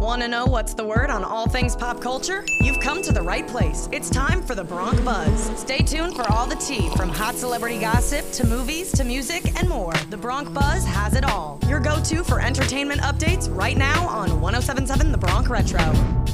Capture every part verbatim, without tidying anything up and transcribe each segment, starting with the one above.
Want to know what's the word on all things pop culture? You've come to the right place. It's time for the Bronc Buzz. Stay tuned for all the tea, from hot celebrity gossip to movies to music and more. The Bronc Buzz has it all. Your go-to for entertainment updates right now on one oh seven point seven The Bronc Retro.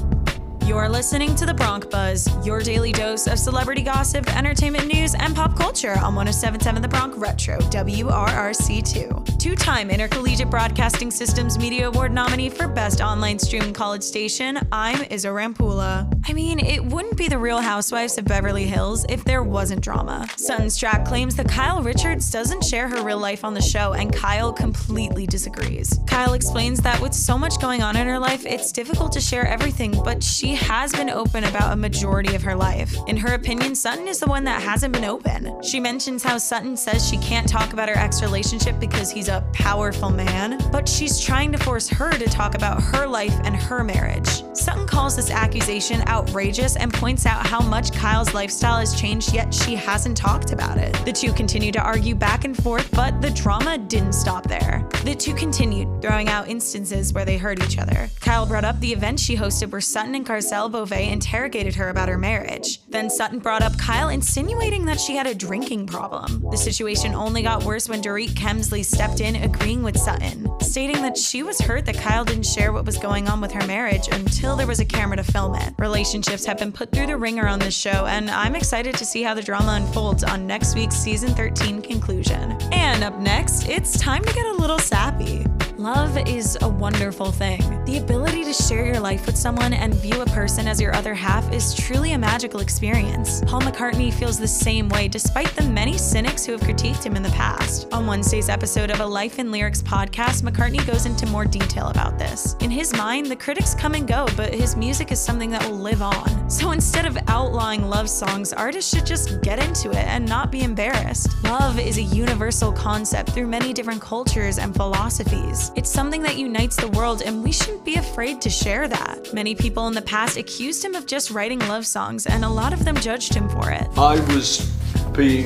You're listening to The Bronc Buzz, your daily dose of celebrity gossip, entertainment news, and pop culture on one oh seven point seven The Bronc Retro, W R R C two. Two-time Intercollegiate Broadcasting Systems Media Award nominee for Best Online Streaming College Station, I'm Izzo Rampula. I mean, it wouldn't be The Real Housewives of Beverly Hills if there wasn't drama. Sutton Stracke claims that Kyle Richards doesn't share her real life on the show, and Kyle completely disagrees. Kyle explains that with so much going on in her life, it's difficult to share everything, but she has been open about a majority of her life. In her opinion, Sutton is the one that hasn't been open. She mentions how Sutton says she can't talk about her ex-relationship because he's a powerful man, but she's trying to force her to talk about her life and her marriage. Sutton calls this accusation outrageous and points out how much Kyle's lifestyle has changed, yet she hasn't talked about it. The two continue to argue back and forth, but the drama didn't stop there. The two continued, throwing out instances where they hurt each other. Kyle brought up the event she hosted where Sutton and Garcelle Beauvais interrogated her about her marriage. Then Sutton brought up Kyle insinuating that she had a drinking problem. The situation only got worse when Dorit Kemsley stepped in, agreeing with Sutton, stating that she was hurt that Kyle didn't share what was going on with her marriage until there was a camera to film it. Relationships have been put through the ringer on this show, and I'm excited to see how the drama unfolds on next week's season thirteen conclusion. And up next, it's time to get a little sappy. Love is a wonderful thing. The ability to share your life with someone and view a person as your other half is truly a magical experience. Paul McCartney feels the same way despite the many cynics who have critiqued him in the past. On Wednesday's episode of A Life in Lyrics podcast, McCartney goes into more detail about this. In his mind, the critics come and go, but his music is something that will live on. So instead of outlawing love songs, artists should just get into it and not be embarrassed. Love is a universal concept through many different cultures and philosophies. It's something that unites the world, and we shouldn't be afraid to share that. Many people in the past accused him of just writing love songs, and a lot of them judged him for it. I was being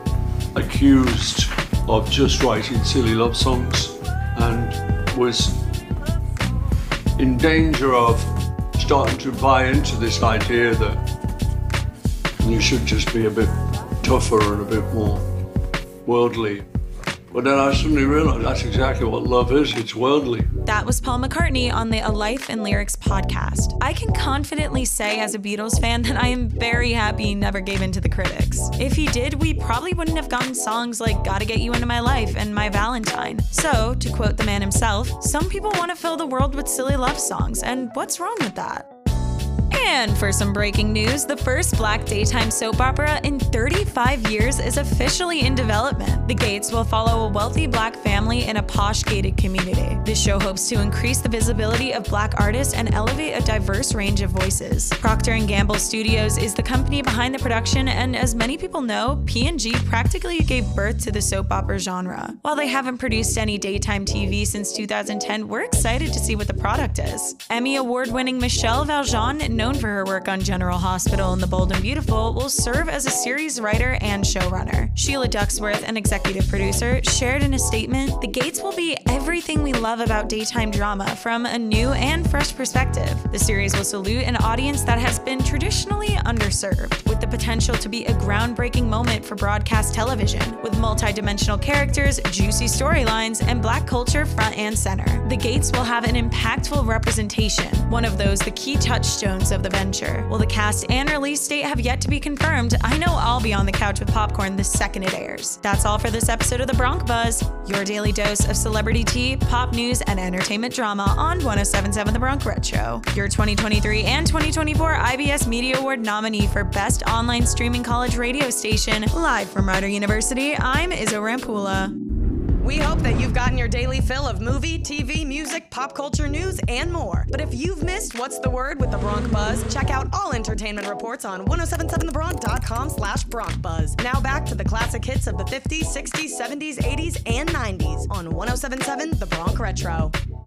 accused of just writing silly love songs and was in danger of starting to buy into this idea that you should just be a bit tougher and a bit more worldly. But then I suddenly realized that's exactly what love is. It's worldly. That was Paul McCartney on the A Life in Lyrics podcast. I can confidently say as a Beatles fan that I am very happy he never gave in to the critics. If he did, we probably wouldn't have gotten songs like Gotta Get You Into My Life and My Valentine. So, to quote the man himself, some people want to fill the world with silly love songs, and what's wrong with that? And for some breaking news, the first Black daytime soap opera in thirty-five years is officially in development. The Gates will follow a wealthy Black family in a posh gated community. This show hopes to increase the visibility of Black artists and elevate a diverse range of voices. Procter and Gamble Studios is the company behind the production, and as many people know, P and G practically gave birth to the soap opera genre. While they haven't produced any daytime T V since two thousand ten, we're excited to see what the product is. Emmy award-winning Michelle Valjean, known for her work on General Hospital and The Bold and Beautiful, will serve as a series writer and showrunner. Sheila Ducksworth, an executive producer, shared in a statement, "The Gates will be everything we love about daytime drama from a new and fresh perspective. The series will salute an audience that has been traditionally underserved, with the potential to be a groundbreaking moment for broadcast television, with multi-dimensional characters, juicy storylines, and Black culture front and center. The Gates will have an impactful representation, one of those the key touchstones of the venture. While the cast and release date have yet to be confirmed, I know I'll be on the couch with popcorn the second it airs." That's all for this episode of The Bronc Buzz, your daily dose of celebrity tea, pop news, and entertainment drama on one oh seven point seven The Bronc Retro. Your twenty twenty-three and twenty twenty-four I B S Media Award nominee for Best Online Streaming College Radio Station, live from Rider University, I'm Izzo Rampula. We hope that you've gotten your daily fill of movie, T V, music, pop culture news, and more. But if you've missed What's the Word with the Bronc Buzz, check out all entertainment reports on ten seventy-seven the bronc dot com slash Bronc Buzz. Now back to the classic hits of the fifties, sixties, seventies, eighties, and nineties on ten seventy-seven The Bronc Retro.